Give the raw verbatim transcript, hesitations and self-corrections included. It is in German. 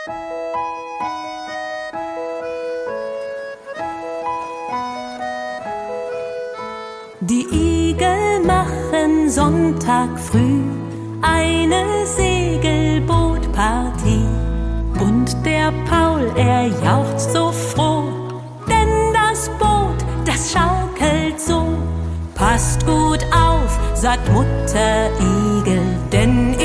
Die Igel machen Sonntag früh eine Segelbootpartie. Und der Paul, er jauchzt so froh, denn das Boot, das schaukelt so. Passt gut auf, sagt Mutter Igel, denn